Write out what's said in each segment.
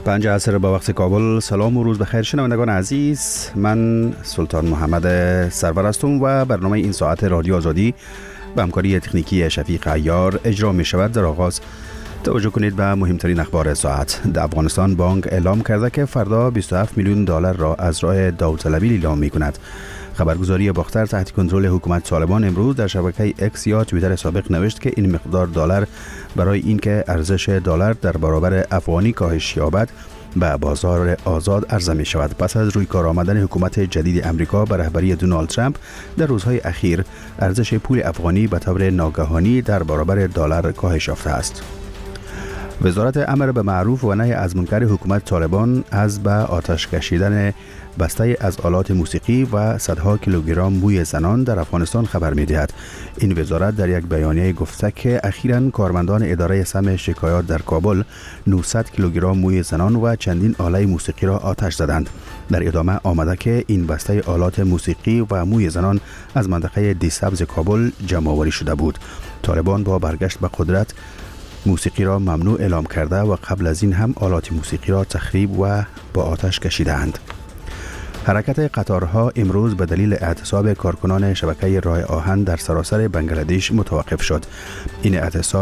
5 عصر با وقت کابل. سلام و روز بخیر شنوندگان عزیز، من سلطان محمد سرور هستم و برنامه این ساعت رادیو آزادی به همکاری تکنیکی شفیق عیار اجرا می شود. در آغاز توجه کنید به مهمترین اخبار ساعت. در افغانستان بانک اعلام کرده که فردا 27 میلیون دلار را از راه داوطلبی اعلام می کند. خبرگزاری باختر تحت کنترل حکومت طالبان امروز در شبکه اکس یا توییتر سابق نوشت که این مقدار دلار برای اینکه ارزش دلار در برابر افغانی کاهش یابد به بازار آزاد عرضه می شود. پس از روی کار آمدن حکومت جدید امریکا به رهبری دونالد ترامپ در روزهای اخیر ارزش پول افغانی به طور ناگهانی در برابر دلار کاهش یافته است. وزارت امر به معروف و نهی از منکر حکومت طالبان از به آتش کشیدن بسته از آلات موسیقی و صدها کیلوگرم موی زنان در افغانستان خبر می‌دهد. این وزارت در یک بیانیه گفته که اخیراً کارمندان اداره سمع شکایات در کابل 900 کیلوگرم موی زنان و چندین آله موسیقی را آتش زدند. در ادامه آمده که این بسته آلات موسیقی و موی زنان از منطقه دیسبز کابل جمع آوری شده بود. طالبان با برگشت به قدرت موسیقی را ممنوع اعلام کرده و قبل از این هم آلات موسیقی را تخریب و با آتش کشیدند. حرکت قطارها امروز به دلیل اعتصاب کارکنان شبکه راه آهن در سراسر بنگلادش متوقف شد. این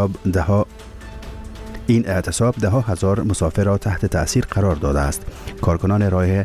اعتصاب ده هزار مسافر را تحت تأثیر قرار داده است. کارکنان راه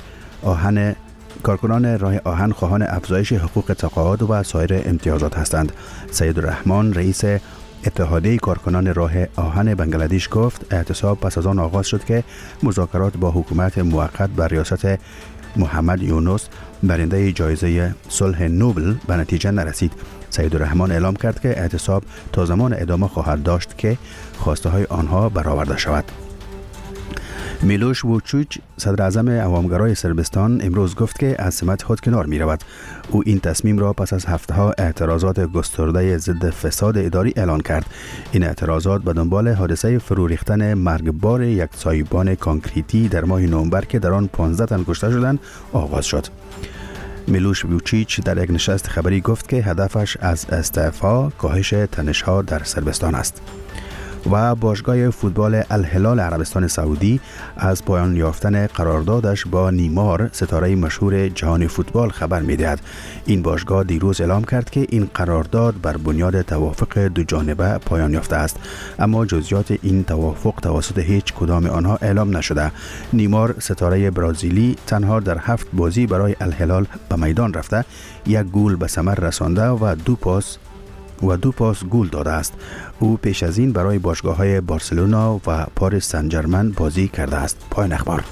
آهن خواهان افزایش حقوق تقاعد و سایر امتیازات هستند. سیدالرحمان رئیس اتحادیه کارکنان راه آهن بنگلادش گفت اعتصاب پس از آن آغاز شد که مذاکرات با حکومت موقت بر ریاست محمد یونس برنده جایزه صلح نوبل به نتیجه نرسید. سیدالرحمان اعلام کرد که اعتصاب تا زمان ادامه خواهد داشت که خواسته های آنها برآورده شود. میلوش ووچیچ صدر اعظم عوامگرای صربستان امروز گفت که از سمت خود کنار می رود. او این تصمیم را پس از هفته‌ها اعتراضات گسترده ضد فساد اداری اعلان کرد. این اعتراضات به دنبال حادثه فرو ریختن مرگبار یک سایبان کانکریتی در ماه نوامبر که در آن 15 تن کشته شدند آغاز شد. میلوش ووچیچ در یک نشست خبری گفت که هدفش از استعفا کاهش تنش‌ها در صربستان است. و باشگاه فوتبال الهلال عربستان سعودی از پایان یافتن قراردادش با نیمار ستاره مشهور جهان فوتبال خبر می‌دهد. این باشگاه دیروز اعلام کرد که این قرارداد بر بنیاد توافق دو جانبه پایان یافته است، اما جزئیات این توافق توسط هیچ کدام آنها اعلام نشده. نیمار ستاره برزیلی تنها در 7 بازی برای الهلال به میدان رفته، یک گل به ثمر رسانده و دو پاس گل داده است. او پیش از این برای باشگاه‌های بارسلونا و پاریس سن ژرمن بازی کرده است. پایان اخبار.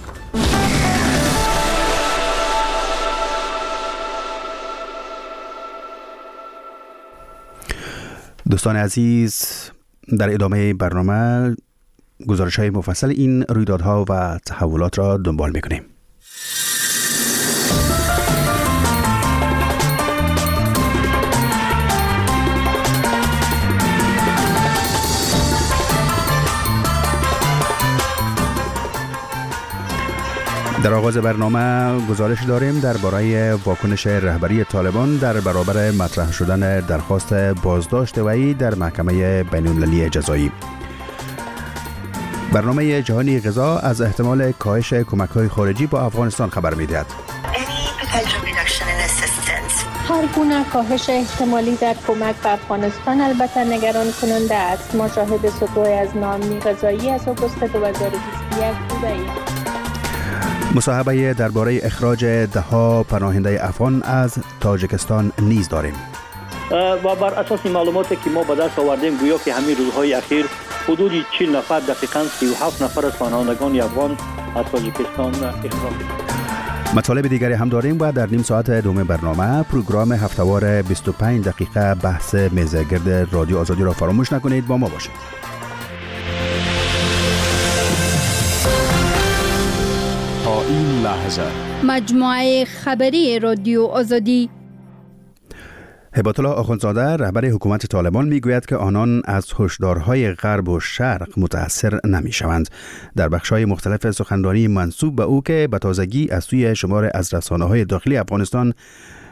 دوستان عزیز، در ادامه برنامه گزارش‌های مفصل این رویدادها و تحولات را دنبال می‌کنیم. در آغاز برنامه گزارش داریم درباره واکنش رهبری طالبان در برابر مطرح شدن درخواست بازداشت وی در محکمه بین‌المللی جزایی. برنامه جهانی غذا از احتمال کاهش کمک‌های خارجی با افغانستان خبر می‌دهد. هر گونه کاهش احتمالی در کمک به افغانستان البته نگران کننده است. ما شاهد سطوح از ناامنی غذایی از آگوست 2021 بوده‌ایم. مصاحبه درباره اخراج ده‌ها پناهنده افغان از تاجیکستان نیز داریم. و بر اساس معلوماتی که ما به دست آوردیم گویا که همین روزهای اخیر حدود 40 نفر دقیقاً 37 نفر از پناهندگان افغان از تاجیکستان اخراج. مطالب دیگری هم داریم و در نیم ساعت دوم برنامه پروگرام هفته‌وار 25 دقیقه بحث میزگرد رادیو آزادی را فراموش نکنید. با ما باشید. این لحظه مجموعه خبری رادیو آزادی. هبت الله آخوندزاده رهبر حکومت طالبان میگوید که آنان از هشدارهای غرب و شرق متاثر نمیشوند. در بخش‌های مختلف سخنرانی منسوب به او که به تازگی از سوی شمار از رسانه‌های داخلی افغانستان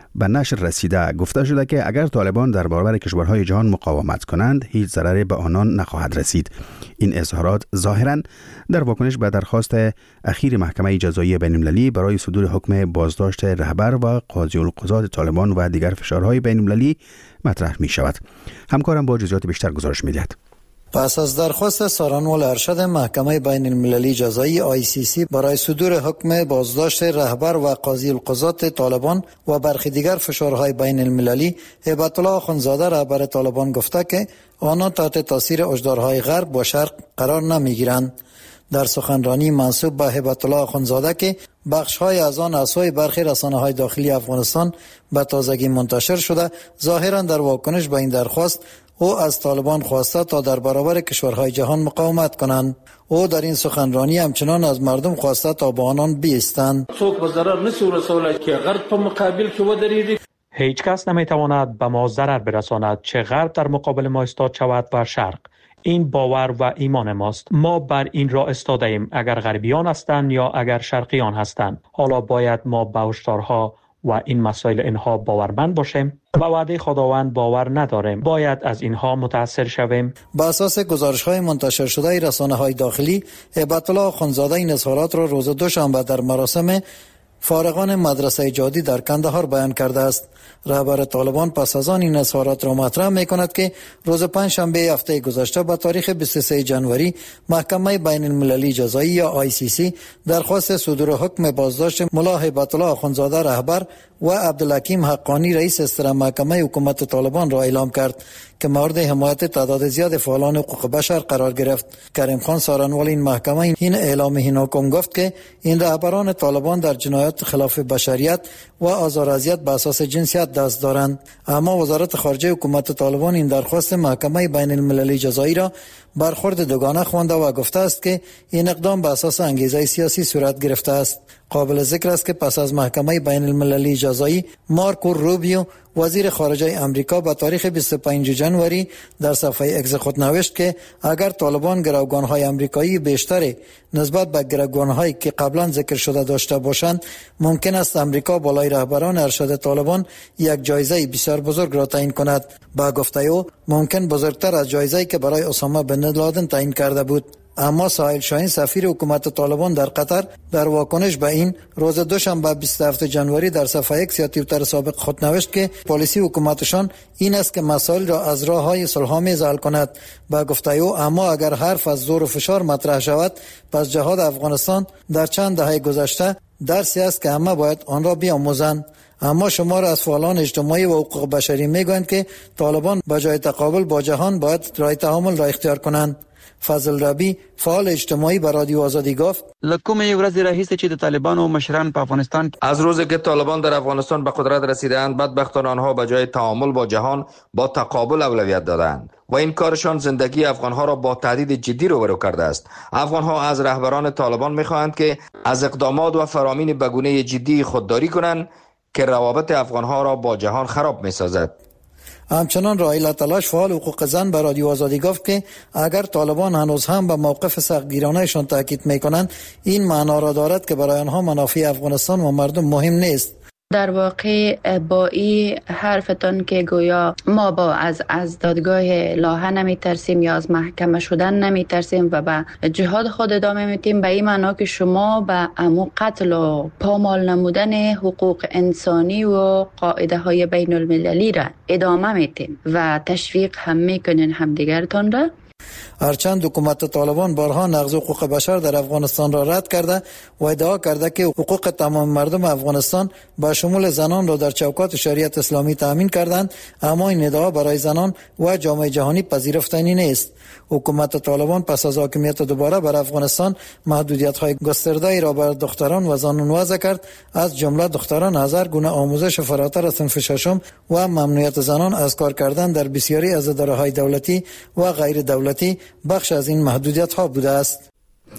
به نشر رسیده گفته شده که اگر طالبان در برابر کشورهای جهان مقاومت کنند هیچ ضرری به آنان نخواهد رسید. این اظهارات ظاهراً در واکنش به درخواست اخیر محکمه جزایی بین‌المللی برای صدور حکم بازداشت رهبر و قاضی القضات طالبان و دیگر فشارهای بین‌المللی مطرح می شود. همکارم با جزئیات بیشتر گزارش می‌دهد. پس از درخواست سارنوال ارشد محکمه بین المللی جزایی ICC برای صدور حکم بازداشت رهبر و قاضی القضات طالبان و برخی دیگر فشارهای بین المللی، هیبت الله آخوندزاده رهبر طالبان گفته که آنها تحت تاثیر هشدارهای غرب و شرق قرار نمیگیرند. در سخنرانی منسوب به هیبت الله آخوندزاده که بخش‌های از آن از سوی برخی رسانه‌های داخلی افغانستان به تازگی منتشر شده، ظاهراً در واکنش به این درخواست او از طالبان خواسته تا در برابر کشورهای جهان مقاومت کنند. او در این سخنرانی همچنان از مردم خواسته تا با آنان بایستند. څوک به ضرر نشي رسولی که غرب په مقابل کې ودرېږي. هیچ کس نمیتواند به ما ضرر برساند، چه غرب در مقابل ما ایستاد شود و شرق. این باور و ایمان ماست. ما بر این را استاده ایم، اگر غربیان هستند یا اگر شرقیان هستند. حالا باید ما به هشدارها و این مسائل اینها باورمند باشیم. به وعده خداوند باور نداریم، باید از اینها متاثر شویم. با اساس گزارش‌های منتشر شده رسانه‌های داخلی، هیبت الله آخوندزاده این اظهارات را روز دوشنبه در مراسم فارغان مدرسه جادی در کندهار بیان کرده است. رهبر طالبان پس از آن این اظهارات را مطرح می‌کند که روز پنجشنبه هفته گذشته به تاریخ 23 جنوری محکمه بین المللی جزایی یا ICC درخواست صدور حکم بازداشت ملا هیبت الله آخوندزاده رهبر و عبدالحکیم حقانی رئیس استر محکمه حکومت طالبان را اعلام کرد که مورد حمایت تعداد زیاد فعالان حقوق بشر قرار گرفت. کریم خان سارنوال این محکمه این اعلام حکم گفت که این رهبران طالبان در جنایات خلاف بشریت و آزار و اذیت به اساس جنسیت دست دارند. اما وزارت خارجه حکومت طالبان این درخواست محکمه بین المللی جزایی را برخورد دوگانه خوانده و گفته است که این اقدام به اساس انگیزه سیاسی صورت گرفته است. قابل ذکر است که پس از محکمه بین المللی جزایی، مارکو روبیو وزیر خارجه امریکا به تاریخ 25 جنوری در صفحه اکس خود نوشت که اگر طالبان گروگان‌های امریکایی بیشتری نسبت به گروگان‌هایی که قبلا ذکر شده داشته باشند، ممکن است امریکا بالای رهبران ارشد طالبان یک جایزه بسیار بزرگ را تعیین کند. با گفته او ممکن بزرگتر از جایزه‌ای که برای اسامه بن لادن تعیین کرده بود. اما ساحل شاهین سفیر حکومت طالبان در قطر در واکنش به این روز دوشنبه 27 جنوری در صفحه اکس یا توییتر سابق خود نوشت که پالیسی حکومتشان این است که مسائل را از راه‌های صلح‌آمیز حل کند. با گفته او اما اگر حرف از زور و فشار مطرح شود، پس جهاد افغانستان در چند دهه گذشته درسی است که همه باید آن را بیاموزند. اما شمار از فعالان اجتماعی و حقوق بشری میگویند که طالبان به جای تقابل با جهان باید راه تعامل را اختیار کنند. فضل ربی فعال اجتماعی به رادیو آزادی گفت لکوم یو ورځ راهیسه چې د طالبانو مشران په افغانستان از روزی که طالبان در افغانستان به قدرت رسیدند، بدبختانه آنها به جای تعامل با جهان با تقابل اولویت دادند و این کارشان زندگی افغانها را با تهدید جدی روبرو کرده است. افغانها از رهبران طالبان می‌خواهند که از اقدامات و فرامین به گونه جدی خودداری کنند که روابط افغانها را با جهان خراب می‌سازد. همچنان رائیل تلاش فعال حقوق زن به رادیو آزادی گفت که اگر طالبان هنوز هم به موقف سختگیرانهشان تاکید میکنند، این معنا را دارد که برای آنها منافع افغانستان و مردم مهم نیست. در واقع با این حرفتان که گویا ما با از دادگاه لاهه نمی ترسیم یا از محکمه شدن نمی ترسیم و به جهاد خود ادامه میتیم، به این معنا که شما به امو قتل و پامال نمودن حقوق انسانی و قاعده های بین المللی را ادامه میتیم و تشویق هم میکنین همدیگرتان را. هرچند حکومت طالبان بارها نقض حقوق بشر در افغانستان را رد کرده و ادعا کرده که حقوق تمام مردم افغانستان با شمول زنان را در چوکات شریعت اسلامی تامین کردند، اما این ادعا برای زنان و جامعه جهانی پذیرفتنی نیست. حکومت طالبان پس از حاکمیت دوباره بر افغانستان محدودیت‌های گسترده‌ای را بر دختران و زنان وضع کرد، از جمله دختران 1000 گونه آموزش فراتر از صنف ششم و ممنوعیت زنان از کار کردن در بسیاری از اداره‌های دولتی و غیر دولتی بخش از این محدودیت‌ها بوده است.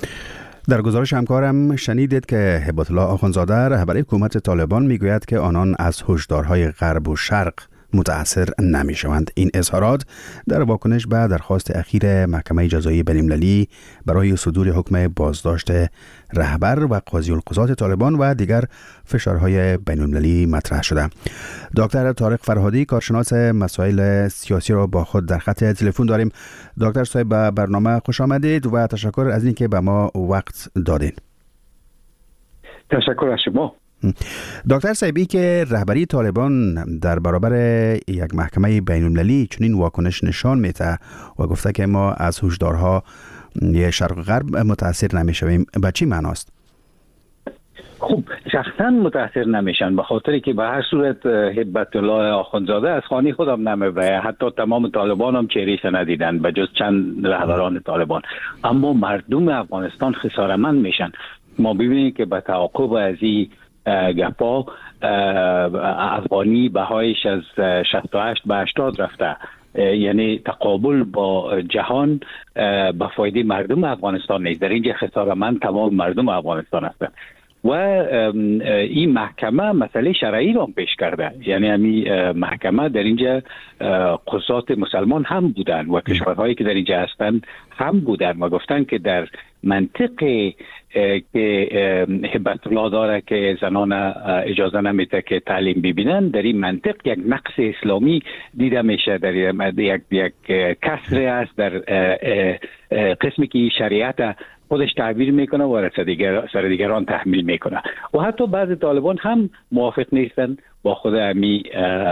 در گزارش همکارم شنیدید که هیبت الله آخوندزاده رهبر حکومت طالبان میگوید که آنان از هشدارهای غرب و شرق متأثر نمی شوند. این اظهارات در واکنش به درخواست اخیر محکمه جزایی بین‌المللی برای صدور حکم بازداشت رهبر و قاضی القضات طالبان و دیگر فشارهای بین‌المللی مطرح شده. دکتر طارق فرهادی، کارشناس مسائل سیاسی را با خود در خط تلفن داریم. دکتر صاحب، به برنامه خوش آمدید و تشکر از اینکه به ما وقت دادین. تشکر از شما. دکتر صاحبی که رهبری طالبان در برابر یک محکمه بین‌المللی چنین واکنش نشان میده و گفته که ما از هشدارها شرق و غرب متاثر نمیشویم، به چی معناست؟ خب شخصا متاثر نمیشن، به خاطری که به هر صورت هیبت الله آخوندزاده از خانه خودم نمیبره، حتی تمام طالبان هم چهرهش ندیدن به جز چند رهبران طالبان. اما مردم افغانستان خسارمند میشن. ما ببینیم که به تعاقب از این گپا افغانی بهایش از 68 به 80 رفته، یعنی تقابل با جهان به فایده مردم افغانستان نیست. در اینجا خسارمند تمام مردم افغانستان هستند و این محکمه مسئله شرعی را پیش کرده. یعنی همین محکمه در اینجا قضات مسلمان هم بودن و کشورهایی که در اینجا هستند هم بودن و گفتن که در منطقه که هیبت الله داره که زنان اجازه نمیده که تعلیم ببینن، در این منطق یک نقص اسلامی دیده میشه، در یک کسری است در قسمی که شریعت خودش تعبیر میکنه و سر دیگران تحمیل میکنه. و حتی بعضی طالبان هم موافق نیستن با خود امی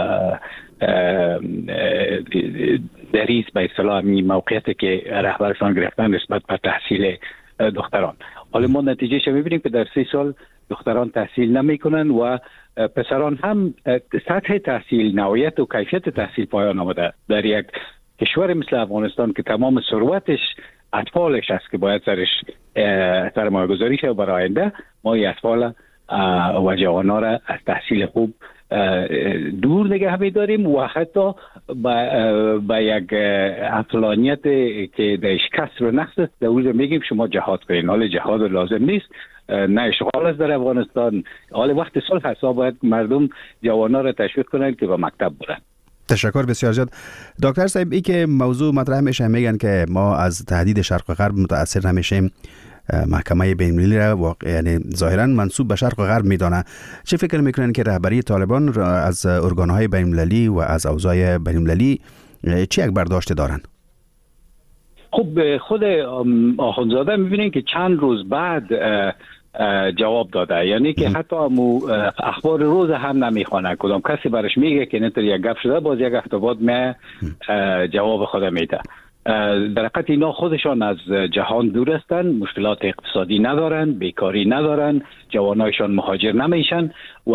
دریز به اصطلاح امی موقعیتی که رهبرشان گرفتن نسبت به تحصیل دختران. حالا ما نتیجهش میبینیم که در 3 سال دختران تحصیل نمیکنن و پسران هم سطح تحصیل، نوعیت و کیفیت تحصیل پایان آمده. در یک کشور مثل افغانستان که تمام ثروتش اطفالش است که باید سرش سرمایه گذاری شه برای آینده، ما این اطفال و جوانان را از تحصیل خوب دور نگه می‌داریم و حتی با یک عقلانیت که درش کسر و نقص است در میگیم شما جهاد کنین. حال جهاد لازم نیست، نه اشغال است در افغانستان، حال وقت صلح هست، باید مردم جوانان را تشویق کنن که به مکتب برن. تشکر بسیار زیاد. دکتر صاحب، ای که موضوع مطرح میشه میگن که ما از تهدید شرق و غرب متاثر نمیشیم، محکمه بین‌المللی را یعنی ظاهرا منسوب به شرق و غرب میدانه. چه فکر میکنن که رهبری طالبان از ارگانهای بین‌المللی و از اوضاع بین‌المللی چه یک برداشت دارن؟ خب خود آخوندزاده میبینین که چند روز بعد جواب داده، یعنی که حتی اخبار روز هم نمیخوانه، کدام کسی برش میگه که اینطور یک گپ شده، باز یک هفته بعد جواب خود میده. در حقیقت اینا خودشان از جهان دور هستن، مشکلات اقتصادی ندارن، بیکاری ندارن، جوانایشان مهاجر نمیشن و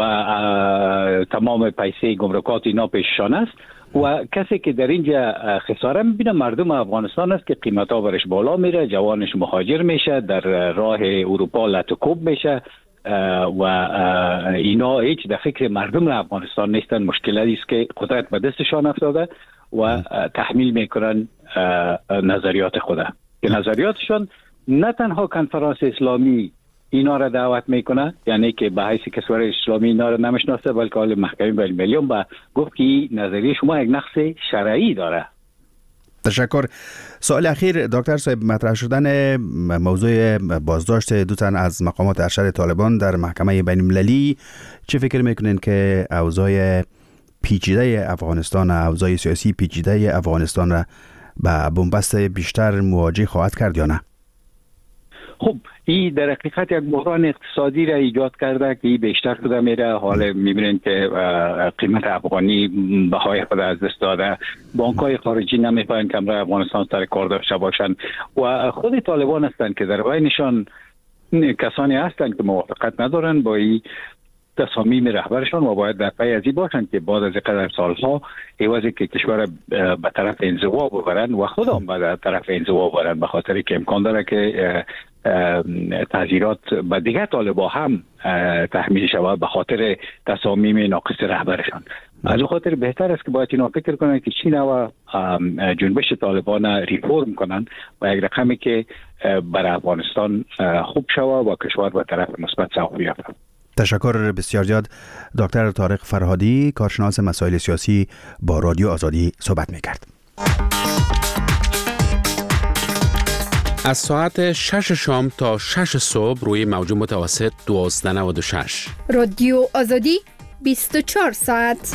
تمام پیسه گمرکات اینا پیششان است و کسی که در اینجا خساره میبینه مردم افغانستان است که قیمت ها برش بالا میره، جوانش مهاجر میشه، در راه اروپا لطوکوب میشه و اینا هیچ در فکر مردم افغانستان نیستن. مشکلاتی است که قدرت به دستشان افتاده و تحمیل میکنن نظریات خود که نظریاتشان نه تنها کنفرانس اسلامی اینا را دعوت میکنه، یعنی که به حیث کشور اسلامی اینا را نمیشناسه، بلکه حال محکمه بین‌المللی با گفت که نظریه شما یک نقص شرعی داره. تشکر. سوال اخیر دکتر صاحب، مطرح شدن موضوع بازداشت 2 تن از مقامات ارشد طالبان در محکمه بین‌المللی، چه فکر میکنین که اوضاع پیچیده افغانستان، اوضاع سیاسی پیچیده افغانستان را با بنبست بیشتر مواجه خواهد کرد یا نه؟ خب این در حقیقت یک بحران اقتصادی را ایجاد کرده که بیشتر شده میره. حالا میبینید که قیمت افغانی بهای خود از دست داده، بانک‌های خارجی نمیخواین که امروز افغانستان سر کار داشته باشند و خود طالبان هستند که در بینشان کسانی هستند که موافقت ندارن با این تصامیم رهبرشان و باید در پی ازی باشند که بعد از قدر سالها عوضی که کشور به طرف انزوا ببرن و خود هم به طرف انزوا ببرن، به خاطر که امکان داره که تغییرات به دیگر طالبان هم تحمیل شود به خاطر تصامیم ناقص رهبرشان. از اون خاطر بهتر است که باید اینا فکر کنن که چی نوع جنبش طالبان ریفورم کنن و یک رقمی که برای افغانستان خوب شود و کشور به طرف مثبت سوق بیاید. تشکر بسیار زیاد. دکتر طارق فرهادی، کارشناس مسائل سیاسی، با رادیو آزادی صحبت می‌کرد. از ساعت 6 شام تا 6 صبح روی موج متوسط 1296. رادیو آزادی 24 ساعت.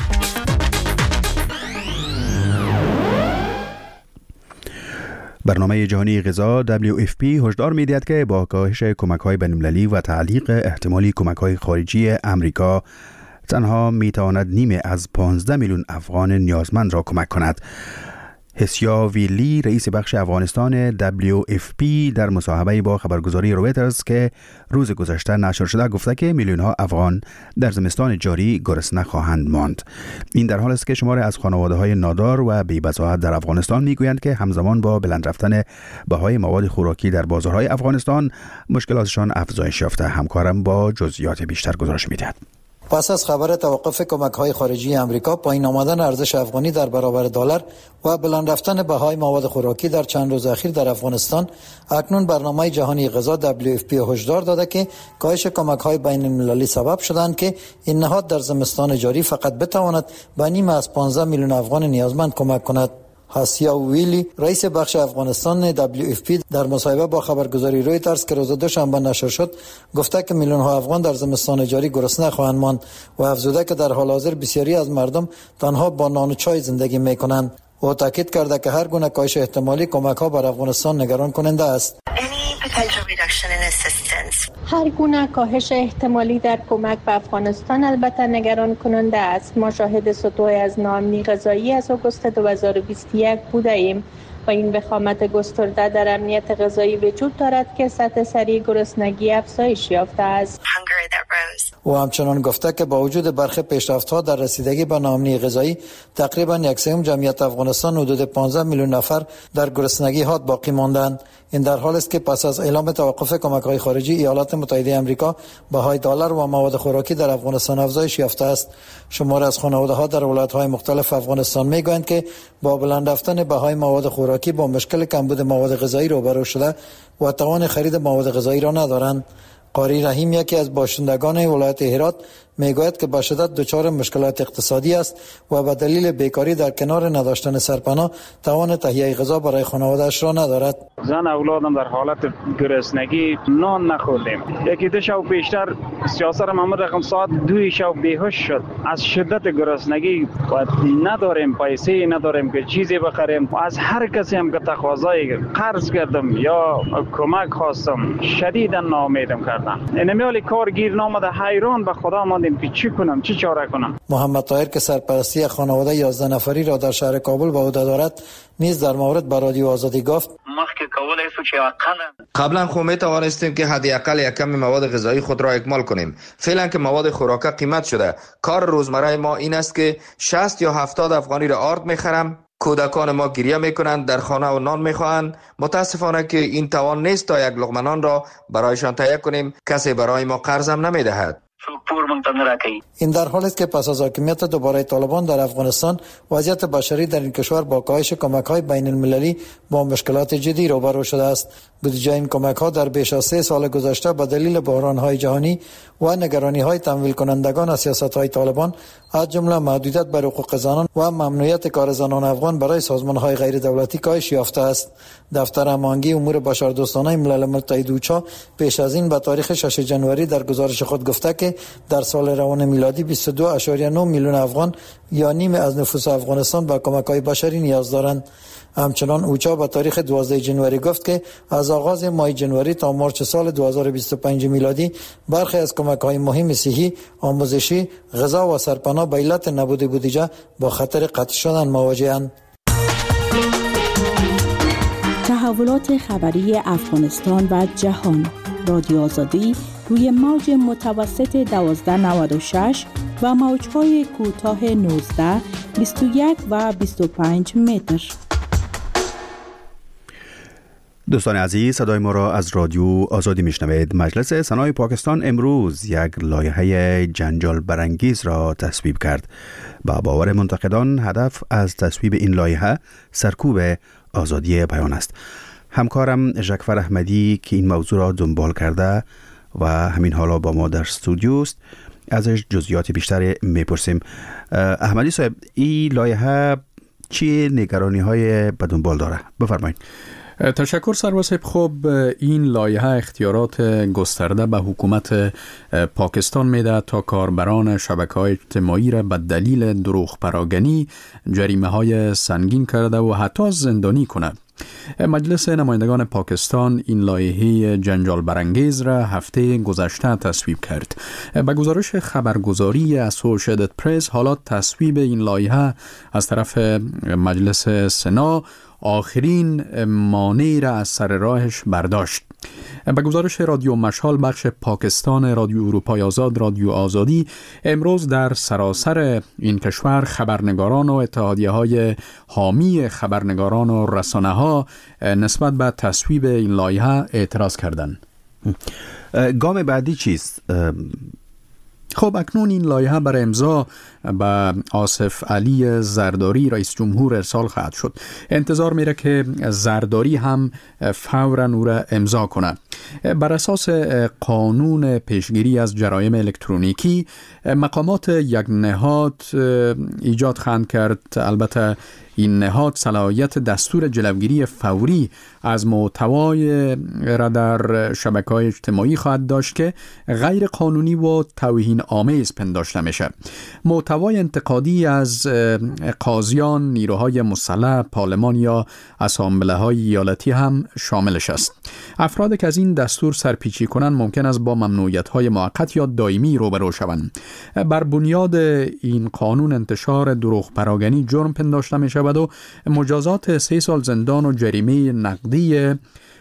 برنامه جهانی غذا WFP هشدار می‌دهد که با کاهش کمک‌های بین‌المللی و تعلیق احتمالی کمک‌های خارجی امریکا، تنها می‌تواند نیمه از 15 میلیون افغان نیازمند را کمک کند. حسیا ویلی، رئیس بخش افغانستان WFP، در مصاحبه با خبرگزاری رویترز که روز گذشته نشر شده گفته که میلیون‌ها افغان در زمستان جاری گرسنه خواهند ماند. این در حالی است که شماری از خانواده‌های نادار و بی‌بضاعت در افغانستان میگویند که همزمان با بلند رفتن بهای مواد خوراکی در بازارهای افغانستان، مشکلاتشان افزایش یافته. همکارم با جزئیات بیشتر گزارش می‌دهد. پس از خبر توقف کمک‌های خارجی امریکا، پایین آمدن ارزش افغانی در برابر دلار و بلند رفتن بهای مواد خوراکی در چند روز اخیر در افغانستان، اکنون برنامه جهانی غذا WFP هشدار داده که کاهش کمک‌های بین‌المللی سبب شدند که این نهاد در زمستان جاری فقط بتواند به نیمه از 15 میلیون افغان نیازمند کمک کند. حسیا ویلی، رئیس بخش افغانستان WFP، در مصاحبه با خبرگزاری رویترز که روز دوشنبه نشر شد گفته که میلیون‌ها افغان در زمستان جاری گرسنه خواهند ماند و افزوده که در حال حاضر بسیاری از مردم تنها با نان و چای زندگی می‌کنند. او تاکید کرده که هر گونه کاهش احتمالی کمک‌ها بر افغانستان نگران کننده است. هر گونه کاهش احتمالی در کمک به افغانستان البته نگران کننده است. ما شاهد سطوحی از ناامنی غذایی از آگوست 2021 بوده ایم و این وخامت گسترده در امنیت غذایی وجود دارد که سطح سریع گرسنگی افزایش یافته است. او همچنان گفته که با وجود برخی پیشرفت‌ها در رسیدگی به ناامنی غذایی، تقریباً 1/3 جمعیت افغانستان حدود 15 میلیون نفر در گرسنگی حاد باقی ماندند. این در حالی است که پس از اعلام توقف کمک‌های خارجی، ایالات متحده آمریکا بهای دلار و مواد خوراکی در افغانستان افزایش یافته است. شمار از خانواده‌ها در ولایت‌های مختلف افغانستان می‌گویند که با بلند رفتن بهای مواد خوراکی با مشکل کمبود مواد غذایی روبرو شده و توان خرید مواد غذایی را ندارند. قاری رحیم، یکی از باشندگان ولایت هرات، میگوید که به شدت دچار مشکلات اقتصادی است و به دلیل بیکاری در کنار نداشتن سرپناه توان تهیه غذا برای خانواده‌اش را ندارد. زن اولادم در حالت گرسنگی نان نخوردیم. یکی دو شب پیشتر سیاسر محمد رقم ساعت 2 شب بیهوش شد. از شدت گرسنگی و نداریم پیسه، نداریم که چیزی بخریم. از هر کسی هم که تقاضای قرض کردم یا کمک خواستم، شدیدا ناامیدم کردم. اینمیال کار گیر نامده، حیران به خدا ماندیم که چی کنم، چی چاره کنم. محمد طاهر که سرپرستی خانواده 11 نفری را در شهر کابل به عهده دارد، نیز در مورد به رادیو آزادی گفت: قبلا خو می توانستیم که حداقل یک کمی مواد غذایی خود را اکمال کنیم. فعلا که مواد خوراک قیمت شده، کار روزمره ما این است که 60 یا 70 افغانی را آرد میخرم. کودکان ما گریه میکنند، در خانه و نان میخواهند. متاسفانه که این توان نیست تا یک لقمه نان را برایشان تهیه کنیم. کسی برای ما قرض هم نمیدهد. این در حالی است که پس از حاکمیت دوباره طالبان در افغانستان، وضعیت بشری در این کشور با کاهش کمک‌های بین‌المللی با مشکلات جدی روبرو شده است. بودجه این کمک‌ها در بیش از 3 سال گذشته به دلیل بحران‌های جهانی و نگرانی‌های تمویل کنندگان از سیاست‌های طالبان، از جمله محدودیت بر حقوق زنان و ممنوعیت کار زنان افغان برای سازمان‌های غیر دولتی کاهش یافته است. دفتر هماهنگی امور بشردوستانه ملل متحد اوچا پیش از این به تاریخ 6 جنوری در گزارش خود گفته که در سال روان میلادی 22.9 میلیون افغان یا نیمه از نفوس افغانستان به کمک‌های بشری نیاز دارند. همچنان اوچا به تاریخ 12 جنوری گفت که از آغاز ماه جنوری تا مارچ سال 2025 میلادی برخی از کمک‌های مهم صحی، آموزشی، غذا و سرپناه به علت نبود بودجه با خطر قطع شدن مواجه‌اند. تحولات خبری افغانستان و جهان، رادیو آزادی روی موج متوسط 1296 و موج‌های کوتاه 19، 21 و 25 متر. دوستان عزیز، صدای ما را از رادیو آزادی میشنوید. مجلس سنای پاکستان امروز یک لایحه جنجال برانگیز را تصویب کرد. با باور منتقدان هدف از تصویب این لایحه سرکوب آزادی بیان است. همکارم ژکفر احمدی که این موضوع را دنبال کرده و همین حالا با ما در استودیو است. ازش جزئیات بیشتری میپرسیم. احمدی صاحب، این لایحه چی نگرانی های به دنبال داره؟ بفرمایید. تشکر سرور صاحب. خب این لایحه اختیارات گسترده به حکومت پاکستان میده تا کاربران شبکه‌های اجتماعی را به دلیل دروغ پراگنی جریمه‌های سنگین کرده و حتی زندانی کند. مجلس نمایندگان پاکستان این لایحه جنجال برانگیز را هفته گذشته تصویب کرد. به گزارش خبرگزاری اسوسییتد پرس، حالا تصویب این لایحه از طرف مجلس سنا آخرین مانعی را از سر راهش برداشت. به گزارش رادیو مشال بخش پاکستان رادیو اروپای آزاد، رادیو آزادی، امروز در سراسر این کشور خبرنگاران و اتحادیه‌های حامی خبرنگاران و رسانه‌ها نسبت به تصویب این لایحه اعتراض کردند. گام بعدی چیست؟ خب اکنون این لایحه برای امضا به آصف علی زرداری رئیس جمهور ارسال خواهد شد. انتظار میره که زرداری هم فوراً او را امضا کنه. بر اساس قانون پیشگیری از جرایم الکترونیکی، مقامات یک نهاد ایجاد خواهند کرد. البته این نهاد صلاحیت دستور جلوگیری فوری از محتوای را در شبکه‌های اجتماعی خواهد داشت که غیر قانونی و توهین آمیز پنداشته میشه. محتوای انتقادی از قاضیان، نیروهای مسلح، پارلمان یا اسامبله‌های ایالتی هم شاملش است. افرادی که از این دستور سرپیچی کنند ممکن است با ممنوعیت‌های موقت یا دائمی روبرو شوند. بر بنیاد این قانون انتشار دروغ پراگنی جرم پنداشته می شود و مجازات 3 سال زندان و جریمه نقدی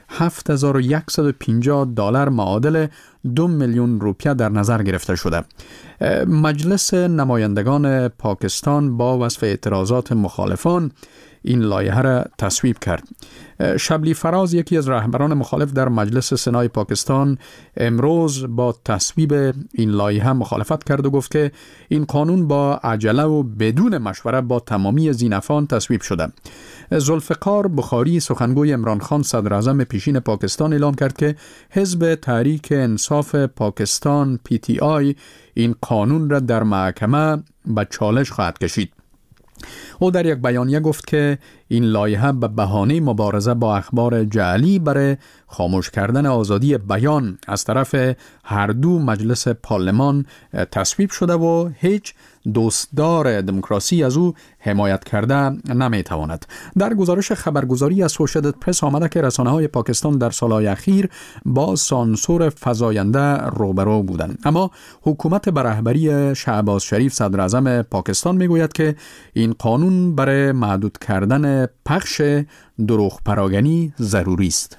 $7,150 معادل 2 میلیون روپیه در نظر گرفته شده. مجلس نمایندگان پاکستان با وصف اعتراضات مخالفان این لایحه را تصویب کرد. شبلی فراز، یکی از رهبران مخالف در مجلس سنای پاکستان، امروز با تصویب این لایحه مخالفت کرد و گفت که این قانون با عجله و بدون مشوره با تمامی زینفان تصویب شده. ذوالفقار بخاری، سخنگوی عمران خان صدر اعظم پیشین پاکستان، اعلام کرد که حزب تحریک انصاف پاکستان PTI این قانون را در محکمه به چالش خواهد کشید. او در یک بیانیه گفت که این لایحه به بهانه مبارزه با اخبار جعلی برای خاموش کردن آزادی بیان از طرف هر دو مجلس پارلمان تصویب شده و هیچ دوستدار دموکراسی از او حمایت کرده نمیتواند. در گزارش خبرگزاری اسوسییتد پرس آمده که رسانه‌های پاکستان در سالهای اخیر با سانسور فزاینده روبرو بودند، اما حکومت به رهبری شهباز شریف صدر اعظم پاکستان میگوید که این قانون برای محدود کردن پخش دروغ پراگنی ضروری است.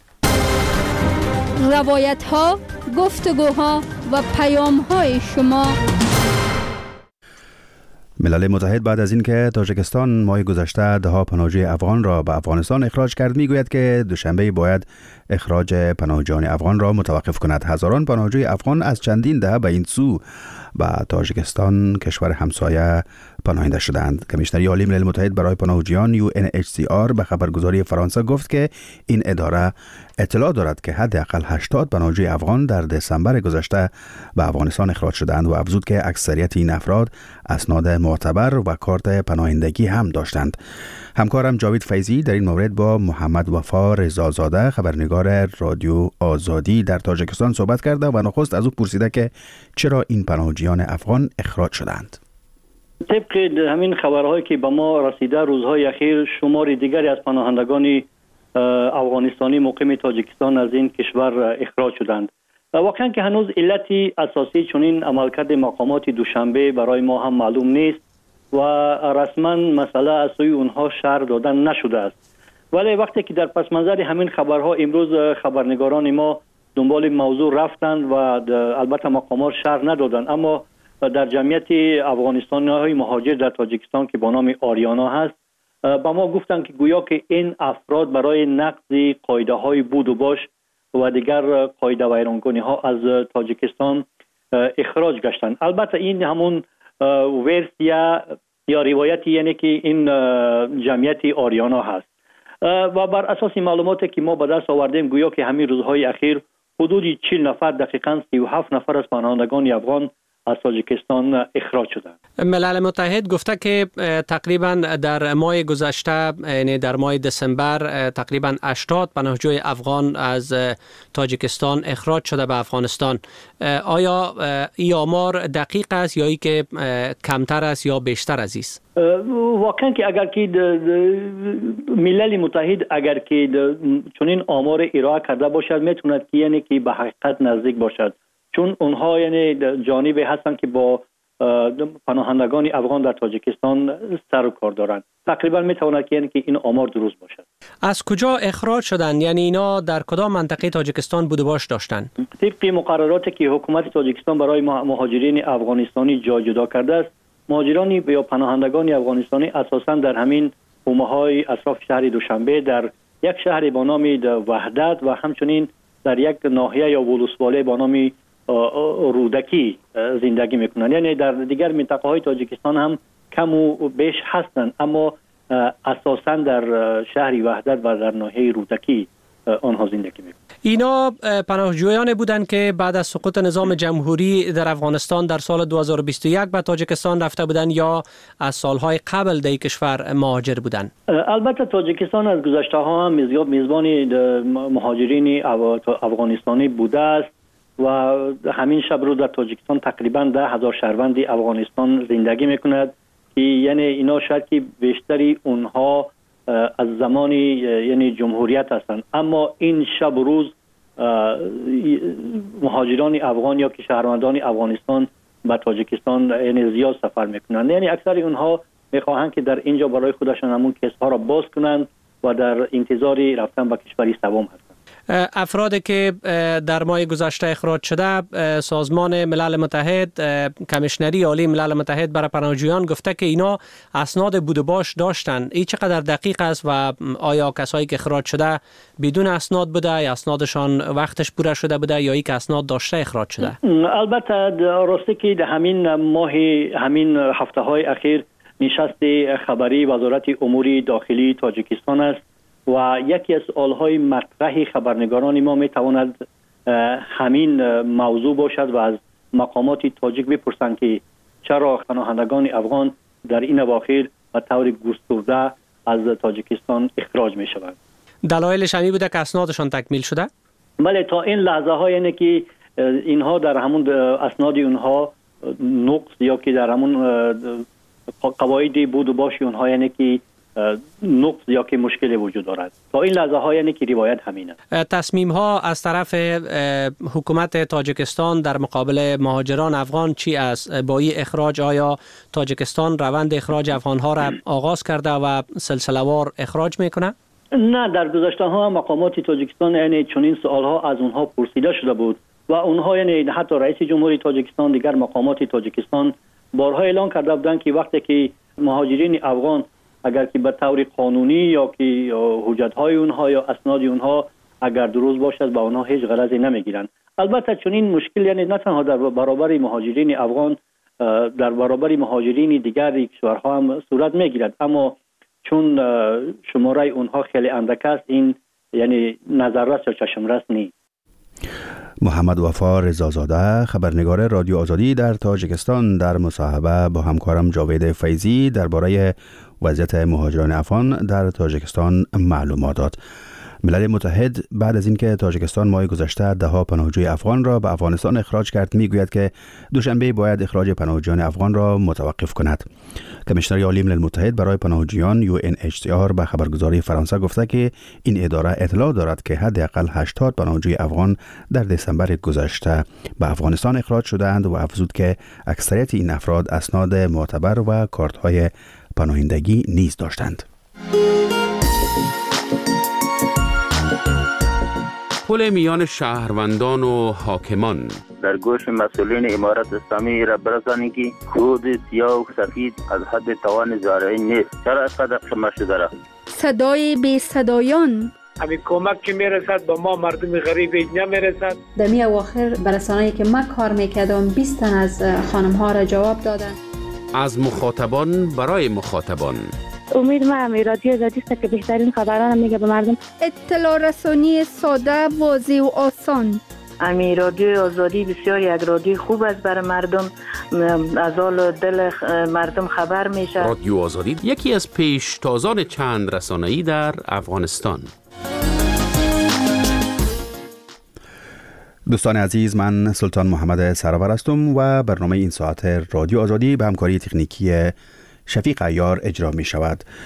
روایت ها، گفتگوها و پیام های شما. ملل متحد بعد از اینکه تاجیکستان ماه گذشته دهها پناهجوی افغان را به افغانستان اخراج کرد، میگوید که دوشنبه باید اخراج پناهجویان افغان را متوقف کند. هزاران پناهجوی افغان از چندین دهه به این سو به تاجیکستان، کشور همسایه، پناهنده شدند. کمیشنری عالی ملل متحد برای پناهجویان UNHCR به خبرگزاری فرانسه گفت که این اداره اطلاع دارد که حداقل 80 پناهجوی افغان در دسامبر گذشته به افغانستان اخراج شدند و افزود که اکثریت این افراد اسناد معتبر و کارت پناهندگی هم داشتند. همکارم جاوید فیضی در این مورد با محمد وفا رضازاده، خبرنگار رادیو آزادی در تاجیکستان، صحبت کرده و نخست از او پرسیده که چرا این پناهجویان افغان اخراج شدند. طبق همین خبرهایی که به ما رسیده، روزهای اخیر شمار دیگری از پناهندگان افغانستانی مقیم تاجیکستان از این کشور اخراج شدند. واقعا که هنوز علتی اساسی چنین عملکرد مقامات دوشنبه برای ما هم معلوم نیست و رسما مسئله از سوی اونها شرح دادن نشده است. ولی وقتی که در پس منظر همین خبرها امروز خبرنگاران ما دنبال موضوع رفتند و البته مقامات شرح ندادند، اما در جمعیت افغانستانی‌های مهاجر در تاجیکستان که با نام آریانا هست، با ما گفتند که گویا که این افراد برای نقض قاعده‌های بود و باش و دیگر قاعده ویرانکنی‌ها از تاجیکستان اخراج گشتند. البته این همون ورسیا یا روایتی یعنی که این جمعیت آریانا هست و بر اساس معلوماتی که ما به دست آوردیم گویا که همین روزهای اخیر حدود 40 نفر دقیقاً 37 نفر از پناهندگان افغان از تاجیکستان اخراج شدند. ملل متحد گفته که تقریبا در ماه گذشته، یعنی در ماه دسامبر، تقریبا 80 پناهجوی افغان از تاجیکستان اخراج شده به افغانستان. آیا این آمار دقیق است یا ای که کمتر است یا بیشتر از است؟ واقعا که اگر که ملل متحد اگر که چنین آمار ارائه کرده باشد میتوند که یعنی که به حقیقت نزدیک باشد، چون اونها یعنی جانبی هستند که با پناهندگان افغان در تاجیکستان سر و کار دارند. تقریبا میتواند که یعنی که این آمار درست باشد. از کجا اخراج شدند؟ یعنی اینا در کدام منطقه تاجیکستان بود و باش داشتند؟ طبق مقرراتی که حکومت تاجیکستان برای مهاجرین افغانستانی جا کرده است، مهاجران یا پناهندگان افغانستانی اساساً در همین حومه‌های اطراف شهر دوشنبه، در یک شهر با نام وحدت و همچنین در یک ناحیه یا ولسواله با نام رودکی زندگی میکنند. یعنی در دیگر منطقه های تاجیکستان هم کم و بیش هستند، اما اساساً در شهر وحدت و در ناحیه رودکی آنها زندگی میکنند. اینا پناهجویان بودند که بعد از سقوط نظام جمهوری در افغانستان در سال 2021 به تاجیکستان رفته بودند یا از سالهای قبل در کشور مهاجر بودند؟ البته تاجیکستان از گذشته ها هم میزبان مهاجرین افغانستانی بوده است و همین شب رو در تاجیکستان تقریبا 10,000 شهروند افغانستان زندگی میکند که یعنی اینا شاید که بیشتری اونها از زمان یعنی جمهوریت هستند، اما این شب و روز مهاجران افغان یا که شهروندان افغانستان به تاجیکستان یعنی زیاد سفر میکنند. یعنی اکثر اونها میخواهند که در اینجا برای خودشان همون کسب‌ها را باز کنند و در انتظار رفتن به کشوری سوم هستند. افرادی که در ماه گذشته اخراج شده، سازمان ملل متحد، کمیشنری عالی ملل متحد برای پناهجویان گفته که اینا اسناد بود و باش داشتن. این چقدر دقیق است و آیا کسایی که اخراج شده بدون اسناد بوده یا اسنادشان وقتش پوره شده بوده یا ای که اسناد داشته اخراج شده؟ البته راسته که در همین هفته های اخیر نشست خبری وزارت امور داخلی تاجیکستان است و یکی از سوالهای مطرح خبرنگاران ما میتواند همین موضوع باشد و از مقامات تاجیک بپرسند که چرا پناهندگان افغان در این اواخر به طور گسترده از تاجیکستان اخراج می شوند. دلایلش همی بوده که اسنادشان تکمیل شده؟ بله، تا این لحظه ها یعنی که اینها در همون اسناد اونها نقص یا که در همون قواعد بود و باش اونها یعنی که نقص یا که مشکل وجود دارد. تا این لحظه ها یعنی که روایت همینه. تصمیم ها از طرف حکومت تاجیکستان در مقابل مهاجران افغان چی است؟ با این اخراج آیا تاجیکستان روند اخراج افغان ها را آغاز کرده و سلسله وار اخراج میکنه؟ نه، در گذشته ها مقامات تاجیکستان یعنی چنین سوال ها از اونها پرسیده شده بود و اونها یعنی حتی رئیس جمهوری تاجیکستان، دیگر مقامات تاجیکستان بارها اعلان کرده بودند که وقتی که مهاجرین افغان اگر که به طور قانونی یا که حجت‌های اونها یا اسناد اونها اگر درست باشد با اونها هیچ غرضی نمیگیرند. البته چنین مشکل یعنی نه تنها در برابر مهاجرین افغان، در برابر مهاجرین دیگر کشورها هم صورت میگیرد، اما چون شماره اونها خیلی اندک است این یعنی نظررس یا چشمرس نیست. محمد وفا رضازاده، خبرنگار رادیو آزادی در تاجیکستان، در مصاحبه با همکارم جاوید فیضی درباره وضعیت مهاجران افغان در تاجیکستان معلومات داد. ملل متحد بعد از اینکه تاجیکستان ماه گذشته دهها پناهجوی افغان را به افغانستان اخراج کرد، میگوید که دوشنبه باید اخراج پناهجویان افغان را متوقف کند. کمیشنری عالی ملل متحد برای پناهجویان UNHCR به خبرگزاری فرانسه گفته که این اداره اطلاع دارد که حداقل 80 پناهجوی افغان در دسامبر گذشته به افغانستان اخراج شدند و افزود که اکثریت این افراد اسناد معتبر و کارت‌های پناهندگی نیز داشتند. پل میان شهروندان و حاکمان در گوش مسئولین امارت اسلامی را برسانید که خود سیاه و سفید از حد توان زارعی نیست. چرا اینقدر شما شده را؟ صدای بی صدایان، همین کمک که میرسد با ما مردم غریب نمیرسد. در می اواخر برسانه‌ای که من کار میکردم 20 تن از خانم ها را جواب دادن. از مخاطبان برای مخاطبان. امید من رادیو آزادی است که بهترین خبران میگه به مردم. اطلاع رسانی ساده، واضح و آسان. امی رادیو آزادی بسیار یک رادیو خوب است برای مردم، از حال دل مردم خبر میشه. رادیو آزادی یکی از پیشتازان چند رسانه‌ای در افغانستان. دوستان عزیز، من سلطان محمد سرور هستم و برنامه این ساعت رادیو آزادی به همکاری تکنیکی شفیق عیار اجرا می شود.